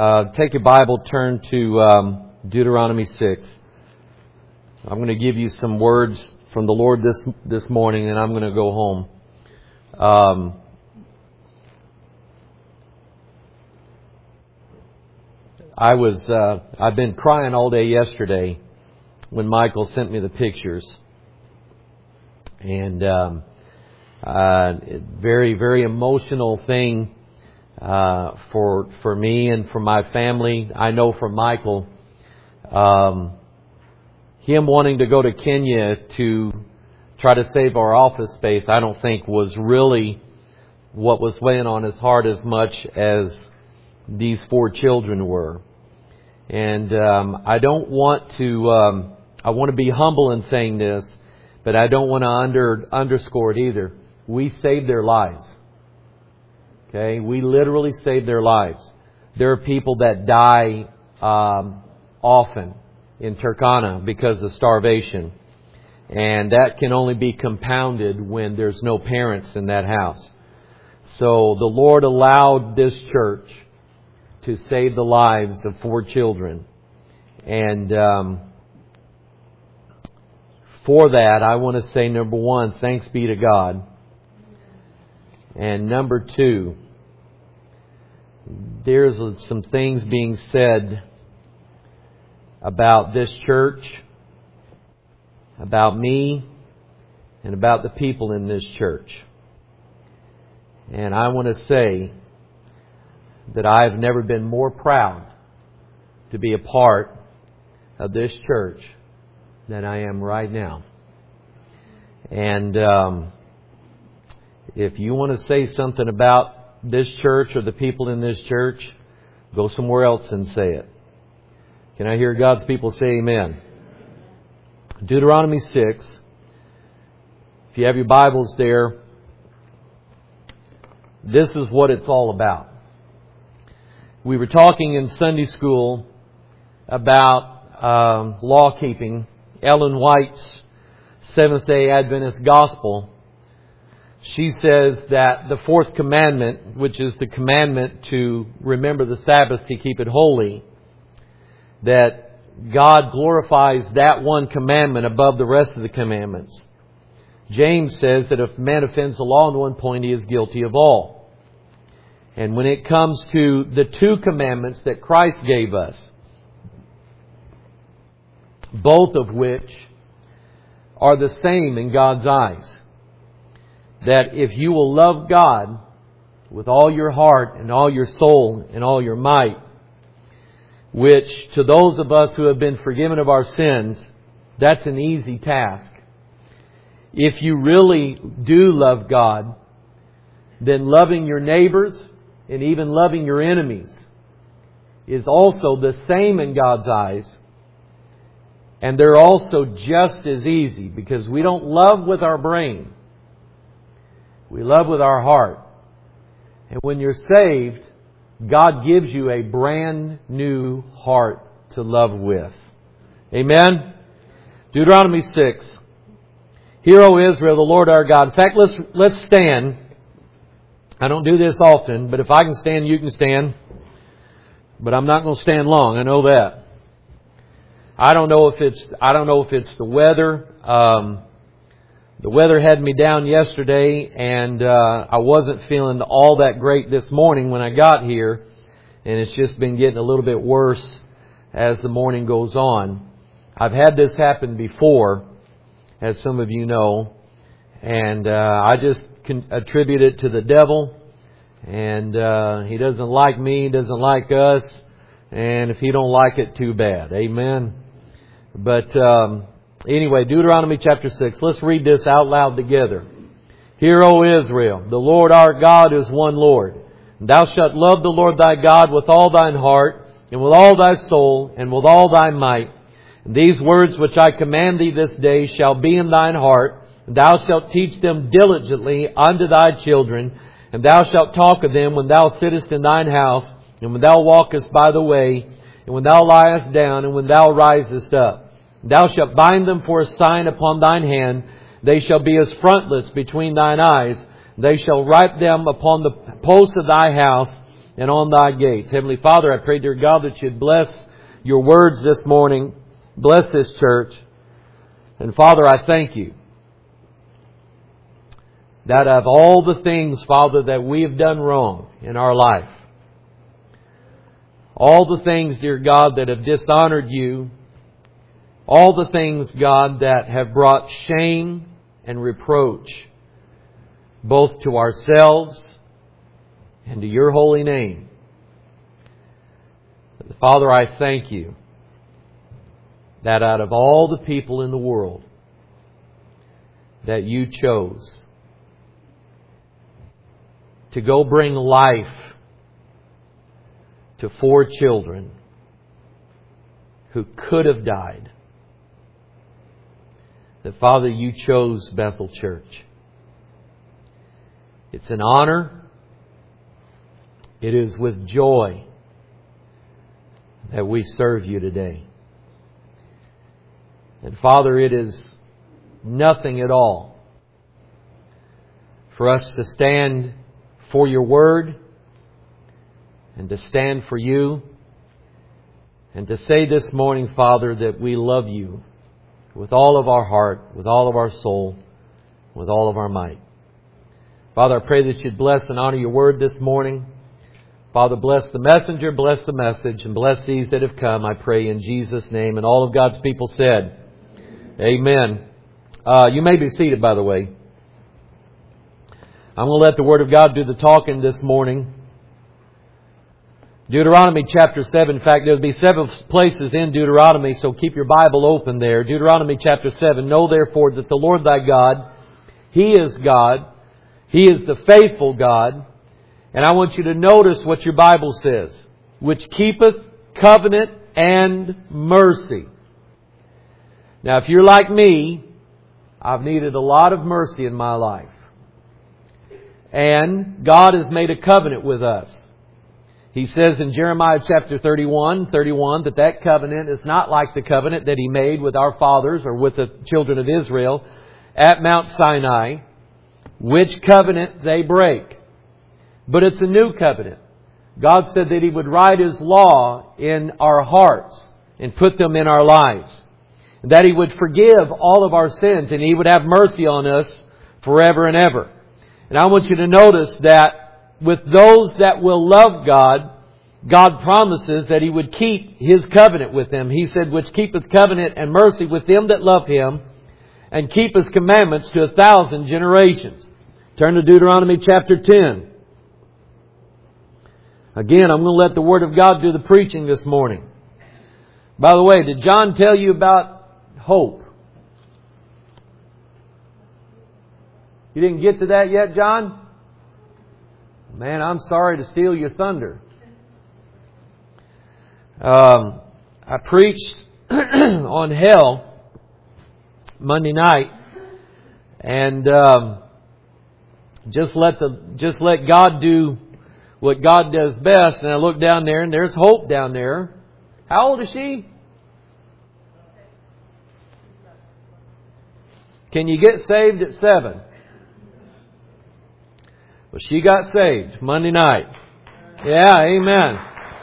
Take your Bible, turn to Deuteronomy 6. I'm going to give you some words from the Lord this morning, and I'm going to go home. I've been crying all day yesterday when Michael sent me the pictures, and very, very emotional thing for me and for my family. I know for Michael, him wanting to go to Kenya to try to save our office space, I don't think was really what was weighing on his heart as much as these 4 children were. And I don't want to, I want to be humble in saying this, but I don't want to underscore it either. We saved their lives. Okay, we literally saved their lives. There are people that die often in Turkana because of starvation. And that can only be compounded when there's no parents in that house. So the Lord allowed this church to save the lives of 4 children. And for that, I want to say, number 1, thanks be to God. And number 2, there's some things being said about this church, about me, and about the people in this church. And I want to say that I've never been more proud to be a part of this church than I am right now. And if you want to say something about this church or the people in this church, go somewhere else and say it. Can I hear God's people say amen? Deuteronomy 6. If you have your Bibles there, this is what it's all about. We were talking in Sunday school about law keeping. Ellen White's Seventh-day Adventist Gospel. She says that the 4th commandment, which is the commandment to remember the Sabbath to keep it holy, that God glorifies that one commandment above the rest of the commandments. James says that if a man offends the law in one point, he is guilty of all. And when it comes to the 2 commandments that Christ gave us, both of which are the same in God's eyes, that if you will love God with all your heart and all your soul and all your might, which to those of us who have been forgiven of our sins, that's an easy task. If you really do love God, then loving your neighbors and even loving your enemies is also the same in God's eyes. And they're also just as easy, because we don't love with our brain. We love with our heart. And when you're saved, God gives you a brand new heart to love with. Amen? Deuteronomy 6. Hear, O Israel, the Lord our God. In fact, let's stand. I don't do this often, but if I can stand, you can stand. But I'm not going to stand long. I know that. I don't know if it's the weather. The weather had me down yesterday, and I wasn't feeling all that great this morning when I got here. And it's just been getting a little bit worse as the morning goes on. I've had this happen before, as some of you know. And I just can attribute it to the devil. And he doesn't like me, doesn't like us. And if he don't like it, too bad. Amen. But anyway, Deuteronomy chapter 6. Let's read this out loud together. Hear, O Israel, the Lord our God is one Lord. And thou shalt love the Lord thy God with all thine heart, and with all thy soul, and with all thy might. And these words which I command thee this day shall be in thine heart, and thou shalt teach them diligently unto thy children, and thou shalt talk of them when thou sittest in thine house, and when thou walkest by the way, and when thou liest down, and when thou risest up. Thou shalt bind them for a sign upon thine hand. They shall be as frontlets between thine eyes. They shall write them upon the posts of thy house and on Thy gates. Heavenly Father, I pray, dear God, that You'd bless Your words this morning. Bless this church. And Father, I thank You that of all the things, Father, that we have done wrong in our life, all the things, dear God, that have dishonored You, all the things, God, that have brought shame and reproach both to ourselves and to Your holy name. Father, I thank You that out of all the people in the world that You chose to go bring life to 4 children who could have died, that Father, You chose Bethel Church. It's an honor. It is with joy that we serve You today. And Father, it is nothing at all for us to stand for Your Word and to stand for You and to say this morning, Father, that we love You with all of our heart, with all of our soul, with all of our might. Father, I pray that You'd bless and honor Your Word this morning. Father, bless the messenger, bless the message, and bless these that have come, I pray in Jesus' name. And all of God's people said, Amen. You may be seated, by the way. I'm going to let the Word of God do the talking this morning. Deuteronomy chapter 7. In fact, there'll be 7 places in Deuteronomy, so keep your Bible open there. Deuteronomy chapter 7. Know therefore that the Lord thy God, He is God. He is the faithful God. And I want you to notice what your Bible says. Which keepeth covenant and mercy. Now, if you're like me, I've needed a lot of mercy in my life. And God has made a covenant with us. He says in Jeremiah chapter 31 that covenant is not like the covenant that He made with our fathers or with the children of Israel at Mount Sinai, which covenant they break. But it's a new covenant. God said that He would write His law in our hearts and put them in our lives. That He would forgive all of our sins and He would have mercy on us forever and ever. And I want you to notice that with those that will love God, God promises that He would keep His covenant with them. He said, which keepeth covenant and mercy with them that love Him, and keep His commandments to 1,000 generations. Turn to Deuteronomy chapter 10. Again, I'm going to let the Word of God do the preaching this morning. By the way, did John tell you about hope? You didn't get to that yet, John? Man, I'm sorry to steal your thunder. I preached on hell Monday night, and just let God do what God does best. And I look down there, and there's Hope down there. How old is she? Can you get saved at 7? Well, she got saved Monday night. Yeah, amen.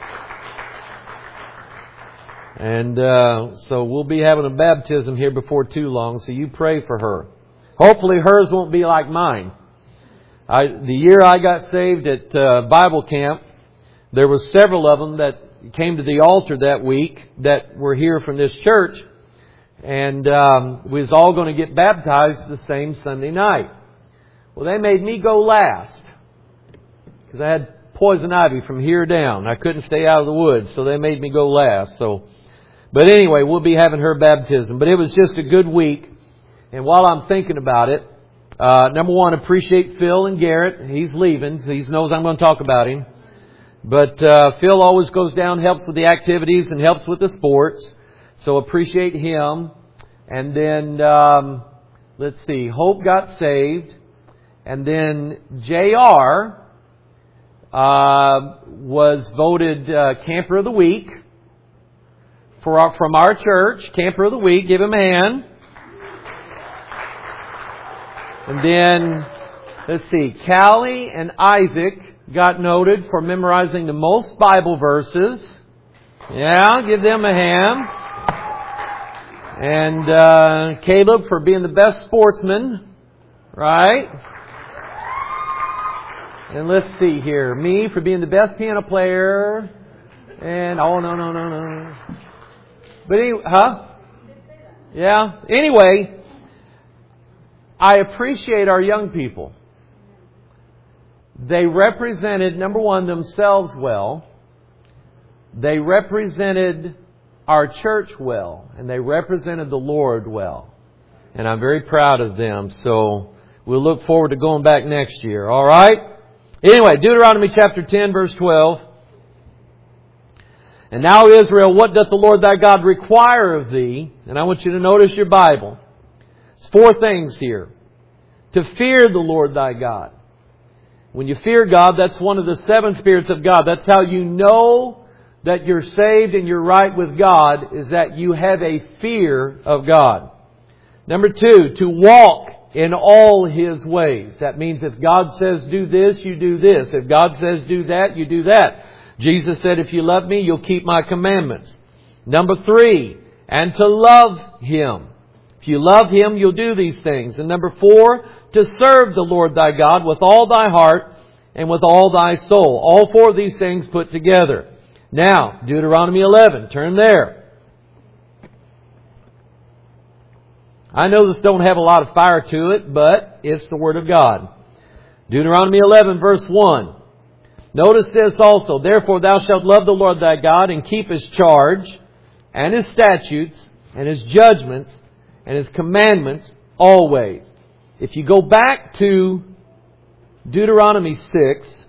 And so we'll be having a baptism here before too long, so you pray for her. Hopefully hers won't be like mine. The year I got saved at Bible camp, there were several of them that came to the altar that week that were here from this church. And we was all going to get baptized the same Sunday night. Well, they made me go last because I had poison ivy from here down. I couldn't stay out of the woods, so they made me go last. But anyway, we'll be having her baptism. But it was just a good week. And while I'm thinking about it, number one, appreciate Phil and Garrett. He's leaving. So he knows I'm going to talk about him. But Phil always goes down, helps with the activities and helps with the sports. So appreciate him. And then, let's see, Hope got saved. And then JR was voted Camper of the Week from our church. Camper of the Week. Give him a hand. And then, let's see, Callie and Isaac got noted for memorizing the most Bible verses. Yeah, give them a hand. And Caleb for being the best sportsman. Right? And let's see here. Me for being the best piano player. And, oh, no. But anyway, Yeah. Anyway, I appreciate our young people. They represented, number one, themselves well. They represented our church well. And they represented the Lord well. And I'm very proud of them. So we'll look forward to going back next year. All right? Anyway, Deuteronomy chapter 10, verse 12. And now, Israel, what doth the Lord thy God require of thee? And I want you to notice your Bible. It's 4 things here. To fear the Lord thy God. When you fear God, that's one of the 7 spirits of God. That's how you know that you're saved and you're right with God, is that you have a fear of God. Number 2, to walk in all His ways. That means if God says do this, you do this. If God says do that, you do that. Jesus said, if you love me, you'll keep my commandments. Number 3, and to love Him. If you love Him, you'll do these things. And number 4, to serve the Lord thy God with all thy heart and with all thy soul. All 4 of these things put together. Now, Deuteronomy 11. Turn there. I know this don't have a lot of fire to it, but it's the Word of God. Deuteronomy 11, verse 1. Notice this also. Therefore thou shalt love the Lord thy God and keep His charge and His statutes and His judgments and His commandments always. If you go back to Deuteronomy 6,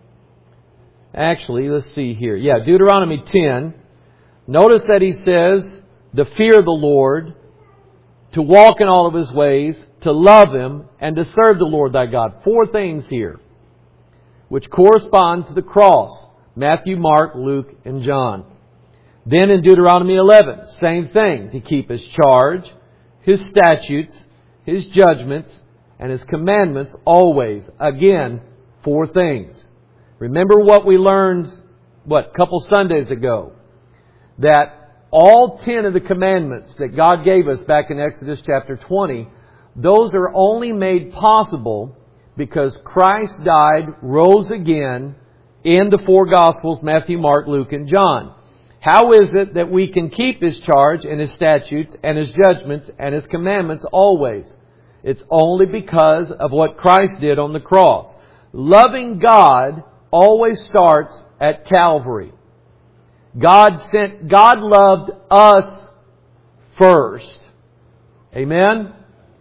actually, let's see here. Yeah, Deuteronomy 10. Notice that he says, to fear the Lord, to walk in all of His ways, to love Him, and to serve the Lord thy God. 4 things here, which correspond to the cross. Matthew, Mark, Luke, and John. Then in Deuteronomy 11, same thing. To keep His charge, His statutes, His judgments, and His commandments always. Again, 4 things. Remember what we learned, a couple Sundays ago? That all 10 of the commandments that God gave us back in Exodus chapter 20, those are only made possible because Christ died, rose again in the 4 Gospels, Matthew, Mark, Luke, and John. How is it that we can keep His charge and His statutes and His judgments and His commandments always? It's only because of what Christ did on the cross. Loving God always starts at Calvary. God loved us first. Amen?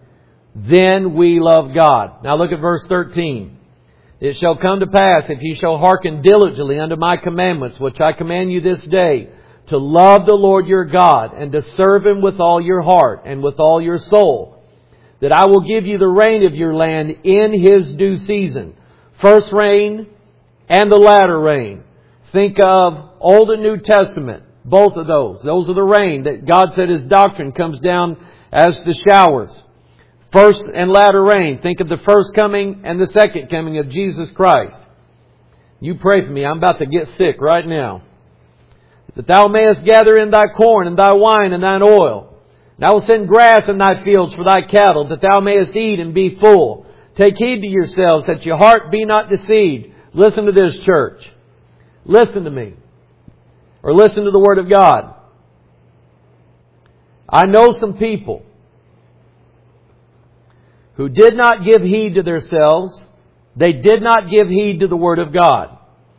Then we love God. Now look at verse 13. It shall come to pass, if ye shall hearken diligently unto my commandments, which I command you this day, to love the Lord your God, and to serve Him with all your heart and with all your soul, that I will give you the rain of your land in His due season. First rain and the latter rain. Think of Old and New Testament. Both of those. Those are the rain that God said His doctrine comes down as the showers. First and latter rain. Think of the first coming and the second coming of Jesus Christ. You pray for me. I'm about to get sick right now. That thou mayest gather in thy corn and thy wine and thine oil. And I will send grass in thy fields for thy cattle, that thou mayest eat and be full. Take heed to yourselves, that your heart be not deceived. Listen to this, church. Listen to me. Or listen to the Word of God. I know some people who did not give heed to themselves. They did not give heed to the Word of God.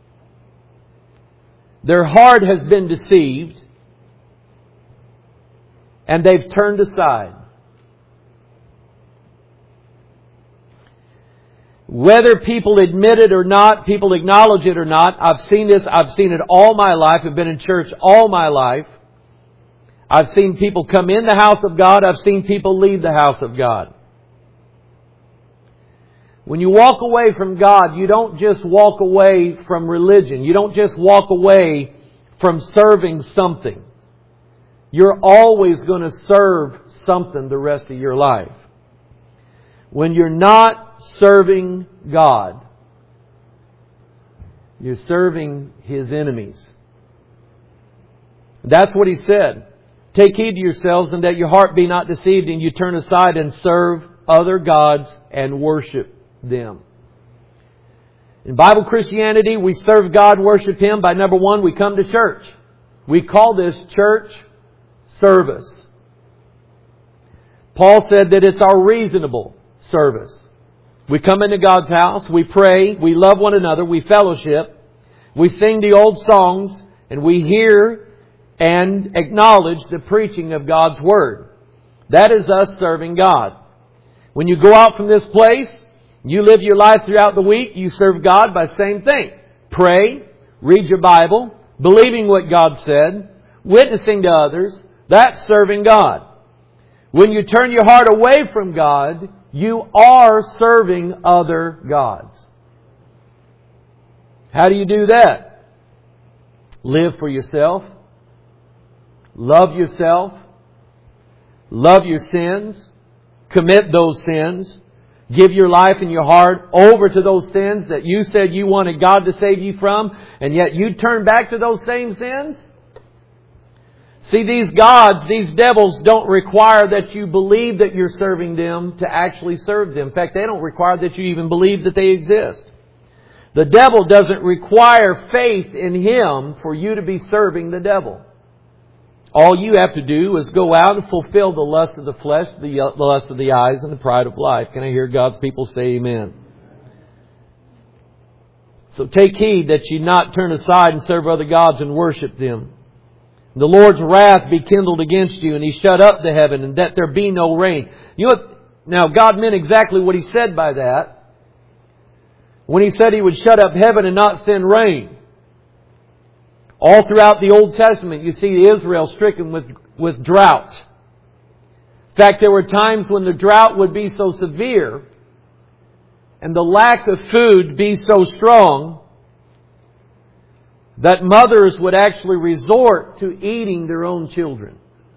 Their heart has been deceived, and they've turned aside. Whether people admit it or not, people acknowledge it or not, I've seen this. I've seen it all my life. I've been in church all my life. I've seen people come in the house of God. I've seen people leave the house of God. When you walk away from God, you don't just walk away from religion. You don't just walk away from serving something. You're always going to serve something the rest of your life. When you're not serving God, You're serving His enemies. That's what He said. Take heed to yourselves and that your heart be not deceived and you turn aside and serve other gods and worship them. In Bible Christianity, we serve God, worship Him by number one, we come to church. We call this church service. Paul said that it's our reasonable service. We come into God's house, we pray, we love one another, we fellowship, we sing the old songs, and we hear and acknowledge the preaching of God's Word. That is us serving God. When you go out from this place, you live your life throughout the week, you serve God by the same thing. Pray, read your Bible, believing what God said, witnessing to others. That's serving God. When you turn your heart away from God, you are serving other gods. How do you do that? Live for yourself. Love yourself. Love your sins. Commit those sins. Give your life and your heart over to those sins that you said you wanted God to save you from, and yet you turn back to those same sins? See, these gods, these devils don't require that you believe that you're serving them to actually serve them. In fact, they don't require that you even believe that they exist. The devil doesn't require faith in him for you to be serving the devil. All you have to do is go out and fulfill the lust of the flesh, the lust of the eyes, and the pride of life. Can I hear God's people say amen? So take heed that you not turn aside and serve other gods and worship them. The Lord's wrath be kindled against you, and He shut up the heaven, and that there be no rain. You know what? Now, God meant exactly what He said by that. When He said He would shut up heaven and not send rain. All throughout the Old Testament, you see Israel stricken with drought. In fact, there were times when the drought would be so severe and the lack of food be so strong that mothers would actually resort to eating their own children.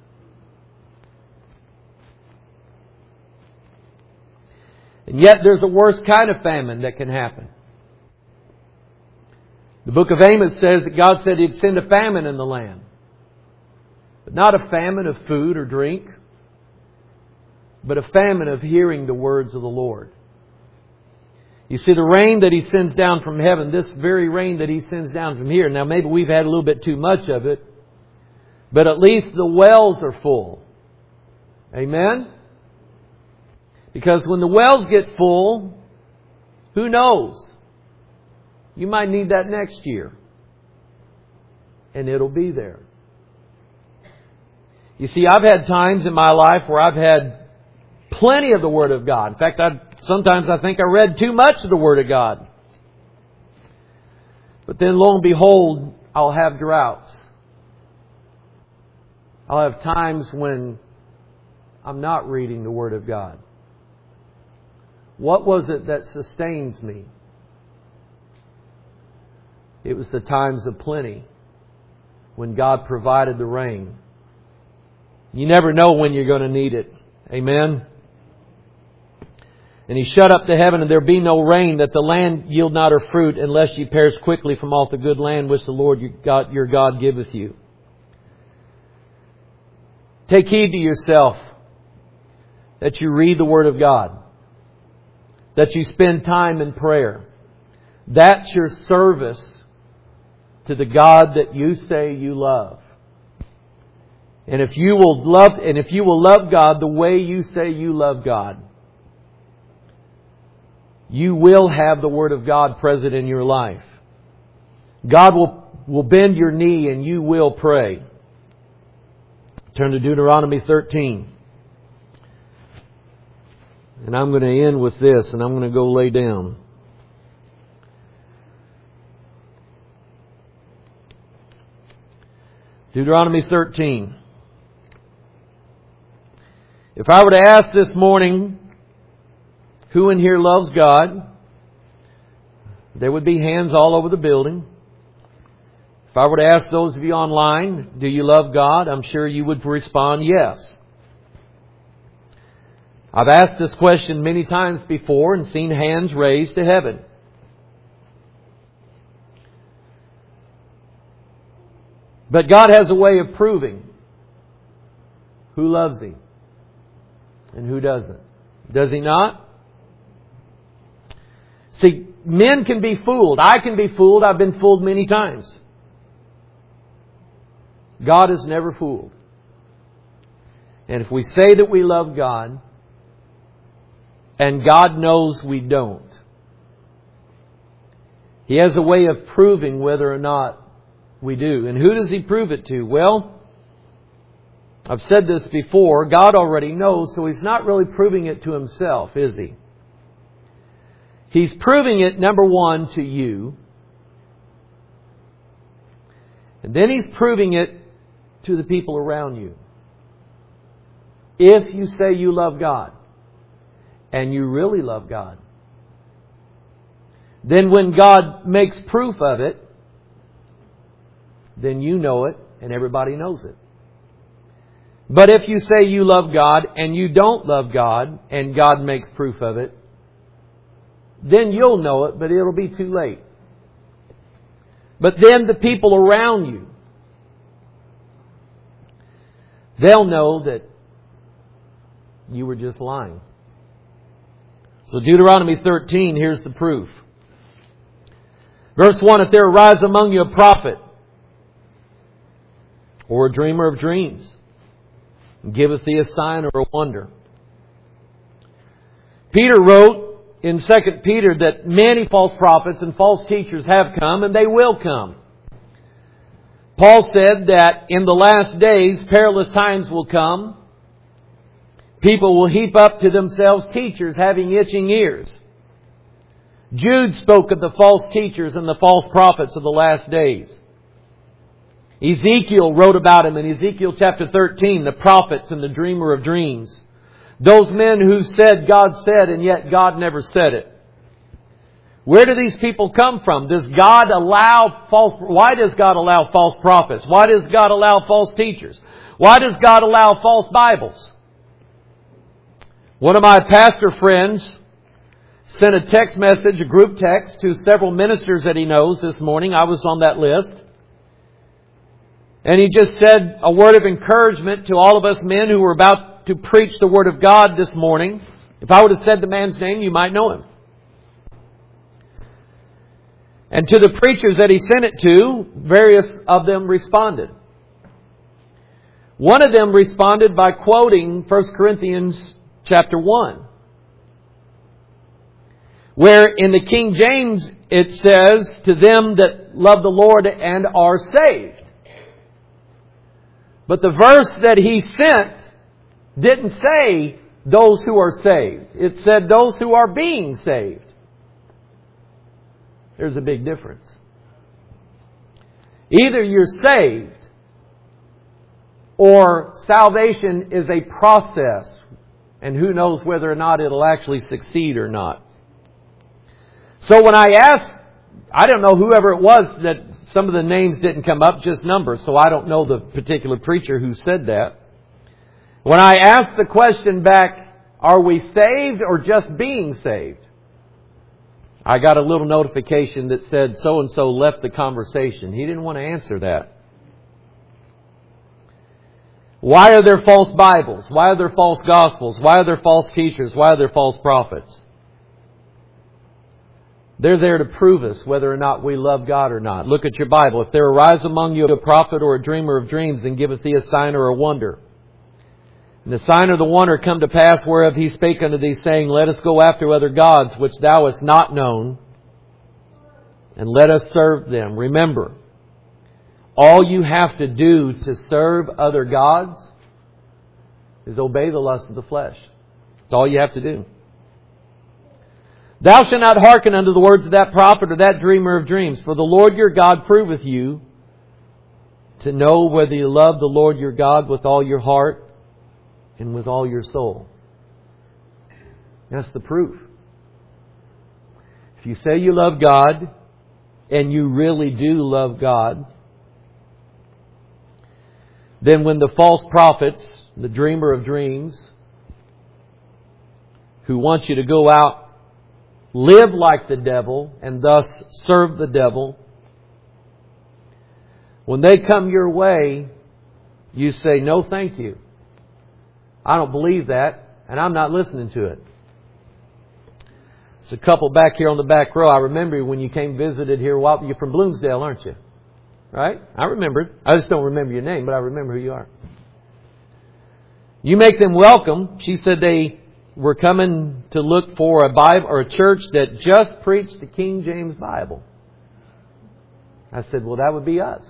And yet there's a worse kind of famine that can happen. The book of Amos says that God said He'd send a famine in the land. But not a famine of food or drink, but a famine of hearing the words of the Lord. You see, the rain that He sends down from heaven, this very rain that He sends down from here, now maybe we've had a little bit too much of it, but at least the wells are full. Amen? Because when the wells get full, who knows? You might need that next year. And it'll be there. You see, I've had times in my life where I've had plenty of the Word of God. In fact, sometimes I think I read too much of the Word of God. But then lo and behold, I'll have droughts. I'll have times when I'm not reading the Word of God. What was it that sustains me? It was the times of plenty when God provided the rain. You never know when you're going to need it. Amen? And He shut up the heaven, and there be no rain, that the land yield not her fruit, unless ye perish quickly from off the good land which the Lord your God giveth you. Take heed to yourself that you read the Word of God, that you spend time in prayer. That's your service to the God that you say you love. And if you will love God the way you say you love God, you will have the Word of God present in your life. God will bend your knee and you will pray. Turn to Deuteronomy 13. And I'm going to end with this, and I'm going to go lay down. Deuteronomy 13. If I were to ask this morning, who in here loves God? There would be hands all over the building. If I were to ask those of you online, do you love God? I'm sure you would respond yes. I've asked this question many times before and seen hands raised to heaven. But God has a way of proving who loves Him and who doesn't. Does He not? See, men can be fooled. I can be fooled. I've been fooled many times. God is never fooled. And if we say that we love God, and God knows we don't, He has a way of proving whether or not we do. And who does He prove it to? Well, I've said this before. God already knows, so He's not really proving it to Himself, is He? He's proving it, number one, to you. And then He's proving it to the people around you. If you say you love God, and you really love God, then when God makes proof of it, then you know it and everybody knows it. But if you say you love God and you don't love God and God makes proof of it, then you'll know it, but it'll be too late. But then the people around you, they'll know that you were just lying. So Deuteronomy 13, here's the proof. Verse 1, if there arise among you a prophet or a dreamer of dreams, and giveth thee a sign or a wonder. Peter wrote in 2 Peter that many false prophets and false teachers have come and they will come. Paul said that in the last days perilous times will come. People will heap up to themselves teachers having itching ears. Jude spoke of the false teachers and the false prophets of the last days. Ezekiel wrote about him in Ezekiel chapter 13, the prophets and the dreamer of dreams. Those men who said God said and yet God never said it. Where do these people come from? Why does God allow false prophets? Why does God allow false teachers? Why does God allow false Bibles? One of my pastor friends sent a text message, a group text, to several ministers that he knows this morning. I was on that list. And he just said a word of encouragement to all of us men who were about to preach the Word of God this morning. If I would have said the man's name, you might know him. And to the preachers that he sent it to, various of them responded. One of them responded by quoting 1 Corinthians chapter 1. Where in the King James it says, to them that love the Lord and are saved. But the verse that he sent didn't say those who are saved. It said those who are being saved. There's a big difference. Either you're saved or salvation is a process. And who knows whether or not it'll actually succeed or not. So when I asked, I don't know whoever it was that some of the names didn't come up, just numbers. So I don't know the particular preacher who said that. When I asked the question back, are we saved or just being saved? I got a little notification that said so-and-so left the conversation. He didn't want to answer that. Why are there false Bibles? Why are there false Gospels? Why are there false teachers? Why are there false prophets? They're there to prove us whether or not we love God or not. Look at your Bible. If there arise among you a prophet or a dreamer of dreams, then giveth thee a sign or a wonder. And the sign or the wonder come to pass whereof he spake unto thee, saying, let us go after other gods which thou hast not known, and let us serve them. Remember, all you have to do to serve other gods is obey the lust of the flesh. That's all you have to do. Thou shalt not hearken unto the words of that prophet or that dreamer of dreams. For the Lord your God proveth you to know whether you love the Lord your God with all your heart and with all your soul. That's the proof. If you say you love God, and you really do love God, then when the false prophets, the dreamer of dreams, who want you to go out, live like the devil, and thus serve the devil, When they come your way, you say, no, thank you. I don't believe that, and I'm not listening to it. It's a couple back here on the back row. I remember when you came visited here a while. You're from Bloomsdale, aren't you? Right? I remember. I just don't remember your name, but I remember who you are. You make them welcome. She said they were coming to look for a Bible or a church that just preached the King James Bible. I said, well, that would be us.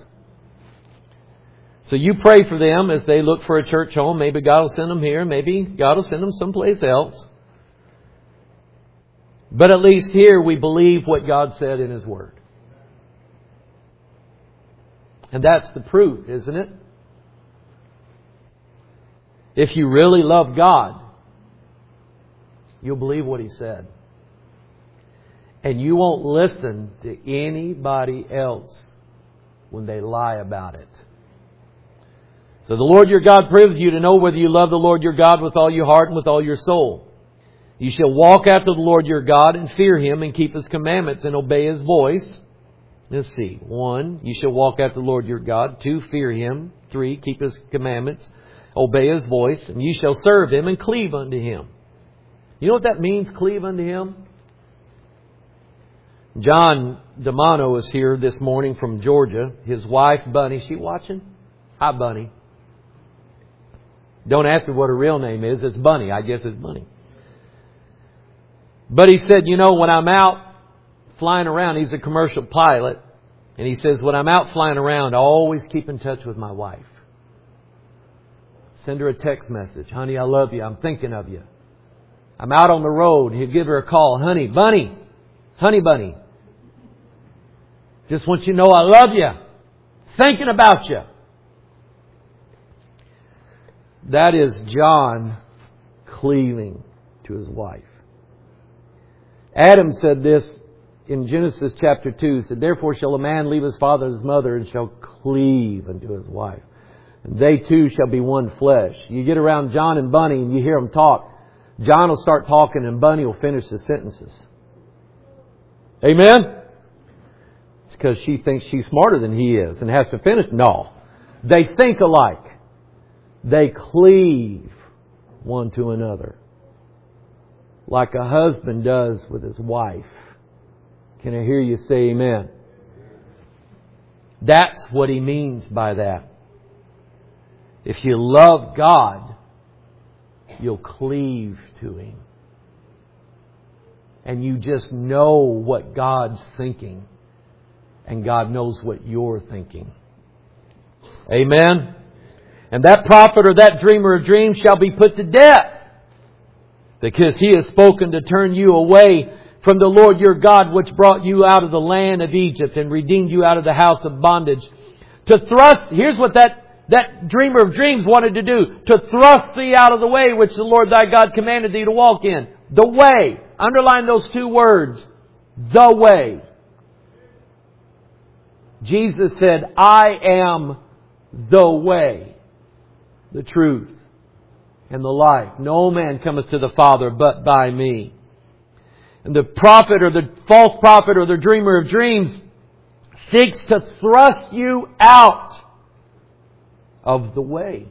So you pray for them as they look for a church home. Maybe God will send them here. Maybe God will send them someplace else. But at least here we believe what God said in His Word. And that's the proof, isn't it? If you really love God, you'll believe what He said. And you won't listen to anybody else when they lie about it. So the Lord your God proves you to know whether you love the Lord your God with all your heart and with all your soul. You shall walk after the Lord your God and fear Him and keep His commandments and obey His voice. Let's see. 1, you shall walk after the Lord your God. 2, fear Him. 3, keep His commandments. Obey His voice. And you shall serve Him and cleave unto Him. You know what that means, cleave unto Him? John D'Amano is here this morning from Georgia. His wife, Bunny. Is she watching? Hi, Bunny. Don't ask me what her real name is. It's Bunny. I guess it's Bunny. But he said, you know, when I'm out flying around, he's a commercial pilot. And he says, when I'm out flying around, I always keep in touch with my wife. Send her a text message. Honey, I love you. I'm thinking of you. I'm out on the road. He'll give her a call. Honey, Bunny. Honey, Bunny. Just want you to know I love you. Thinking about you. That is John cleaving to his wife. Adam said this in Genesis chapter 2. He said, therefore shall a man leave his father and his mother and shall cleave unto his wife. And they two shall be one flesh. You get around John and Bunny and you hear them talk. John will start talking and Bunny will finish the sentences. Amen? It's because she thinks she's smarter than he is and has to finish. No. They think alike. They cleave one to another. Like a husband does with his wife. Can I hear you say amen? That's what he means by that. If you love God, you'll cleave to Him. And you just know what God's thinking. And God knows what you're thinking. Amen? And that prophet or that dreamer of dreams shall be put to death. Because he has spoken to turn you away from the Lord your God, which brought you out of the land of Egypt and redeemed you out of the house of bondage. To thrust, here's what that dreamer of dreams wanted to do. To thrust thee out of the way which the Lord thy God commanded thee to walk in. The way. Underline those two words. The way. Jesus said, I am the way, the truth, and the life. No man cometh to the Father but by me. And the prophet or the false prophet or the dreamer of dreams seeks to thrust you out of the way.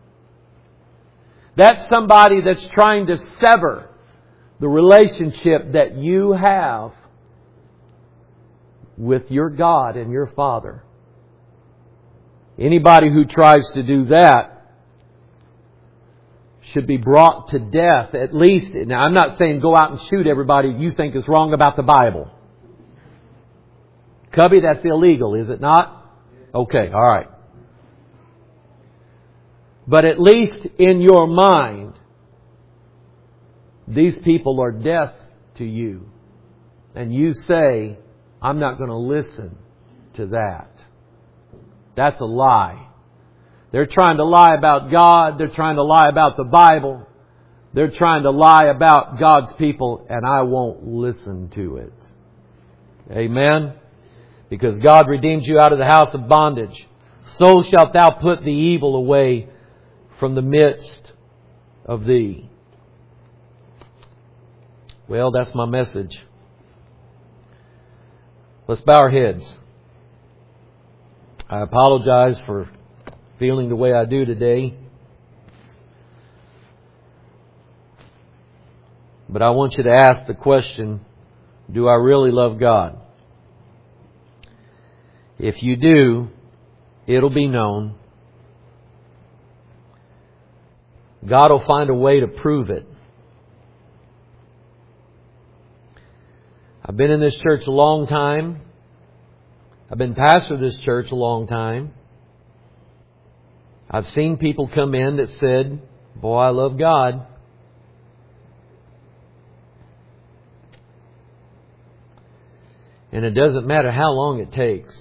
That's somebody that's trying to sever the relationship that you have with your God and your Father. Anybody who tries to do that should be brought to death, at least. Now, I'm not saying go out and shoot everybody you think is wrong about the Bible. Cubby, that's illegal, is it not? Okay, all right. But at least in your mind, these people are death to you. And you say, I'm not going to listen to that. That's a lie. They're trying to lie about God. They're trying to lie about the Bible. They're trying to lie about God's people, and I won't listen to it. Amen? Because God redeemed you out of the house of bondage. So shalt thou put the evil away from the midst of thee. Well, that's my message. Let's bow our heads. I apologize for feeling the way I do today. But I want you to ask the question, do I really love God? If you do, it'll be known. God will find a way to prove it. I've been in this church a long time. I've been pastor of this church a long time. I've seen people come in that said, boy, I love God. And it doesn't matter how long it takes.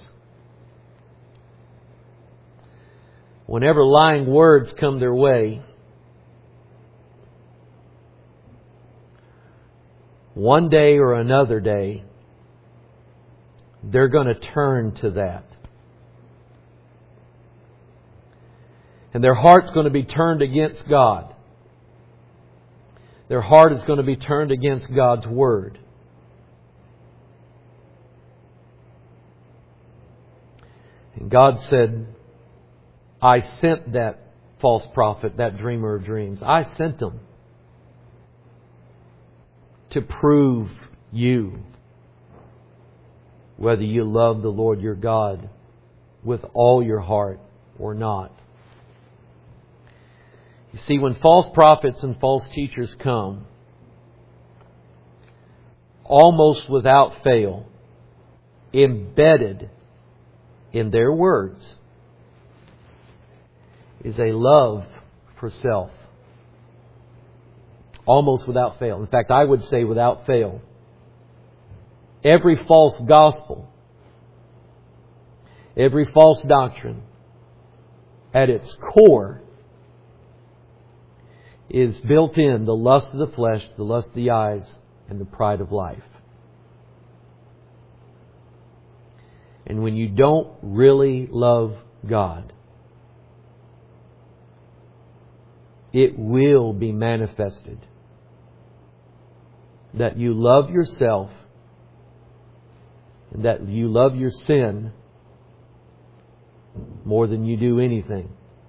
Whenever lying words come their way, one day or another day, they're going to turn to that. And their heart's going to be turned against God. Their heart is going to be turned against God's Word. And God said, I sent that false prophet, that dreamer of dreams. I sent them to prove you whether you love the Lord your God with all your heart or not. You see, when false prophets and false teachers come, almost without fail, embedded in their words is a love for self. Almost without fail. In fact, I would say without fail. Every false gospel, every false doctrine, at its core, is built in the lust of the flesh, the lust of the eyes, and the pride of life. And when you don't really love God, it will be manifested that you love yourself and that you love your sin more than you do anything.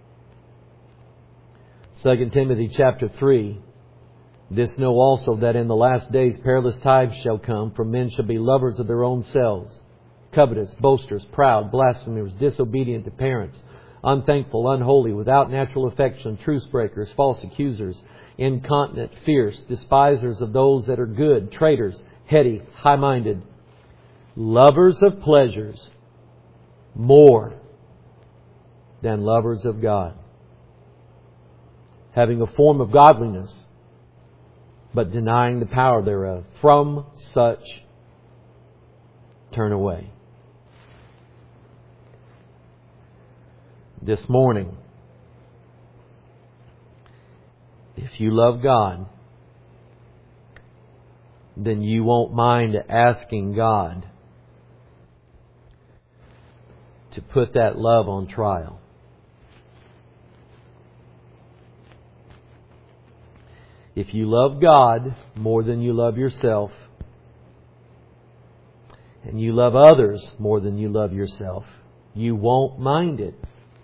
2 Timothy chapter 3, this know also that in the last days perilous times shall come, for men shall be lovers of their own selves, covetous, boasters, proud, blasphemers, disobedient to parents, unthankful, unholy, without natural affection, truce breakers, false accusers, incontinent, fierce, despisers of those that are good, traitors, heady, high-minded, lovers of pleasures more than lovers of God, having a form of godliness, but denying the power thereof. From such turn away. This morning, if you love God, then you won't mind asking God to put that love on trial. If you love God more than you love yourself, and you love others more than you love yourself, you won't mind it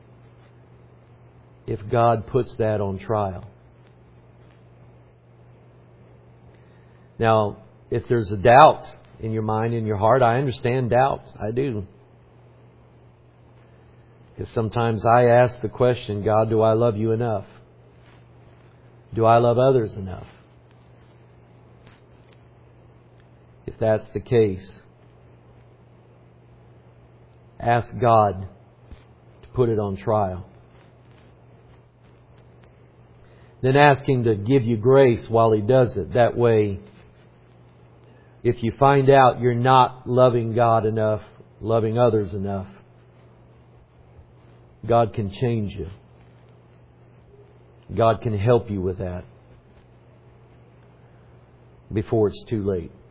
if God puts that on trial. Now, if there's a doubt in your mind, in your heart, I understand doubt. I do. Because sometimes I ask the question, God, do I love you enough? Do I love others enough? If that's the case, ask God to put it on trial. Then ask Him to give you grace while He does it. That way, if you find out you're not loving God enough, loving others enough, God can change you. God can help you with that before it's too late.